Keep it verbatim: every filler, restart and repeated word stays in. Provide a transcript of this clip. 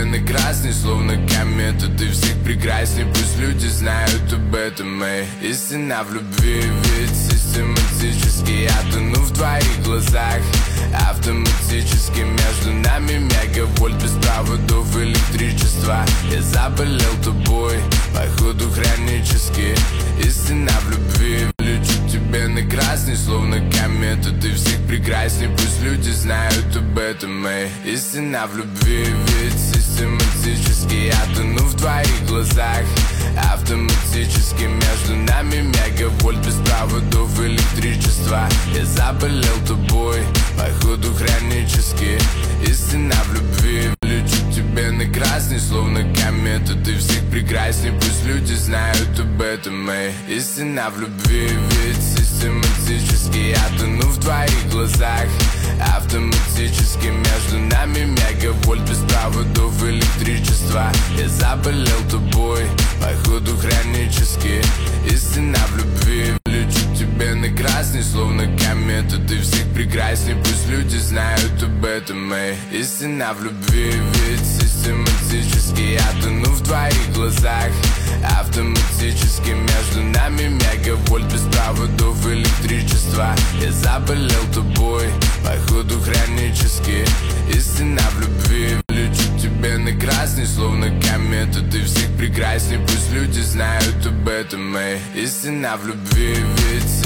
постепенно красный, словно комета. Ты всех прекрасней, пусть люди знают об этом. Эй, истина в любви, ведь систематически я тону в твоих глазах. Автоматически между нами мегавольт без проводов электричества. Я заболел тобой, походу хронически. Истина в любви, лечу тебе на красный, словно комета. Ты всех прекрасней, пусть люди знают об этом. Эй, истина в любви, ведь систематически я тону в твоих глазах. Автоматически между нами мегавольт без проводов электричества. Я заболел тобой, походу хронически. Истина в любви, лечу тебе на красный, словно комета. Ты всех прекрасней, пусть люди знают об этом. Эй, истина в любви, ведь систематически я тону в твоих глазах. Автоматически между нами мегавольт без проводов электричества. Я заболел тобой, походу хронически. Истина в любви, лечу тебе на красный, словно комета. Ты всех прекрасней, пусть люди знают об этом. Эй, истина в любви, ведь систематически я тону в твоих глазах. Автоматически между нами мегавольт без проводов электричества. Я заболел тобой, походу хронически. Истина в любви, лечу тебе на красный, словно комета. Ты всех прекрасней, пусть люди знают об этом. Эй, истина в любви, ведь